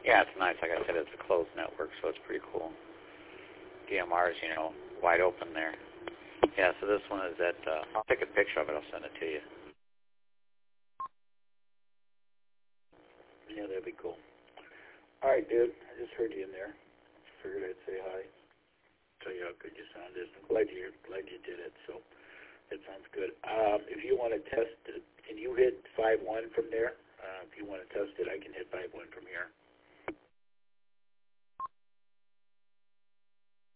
Yeah, it's nice. Like I said, it's a closed network, so it's pretty cool. DMR's, wide open there. Yeah, so this one is at, I'll take a picture of it. I'll send it to you. Yeah, that'd be cool. All right, dude. I just heard you in there. Figured I'd say hi. Tell you how good you sounded. I'm glad you did it. So that sounds good. If you want to test it, can you hit 5.1 from there?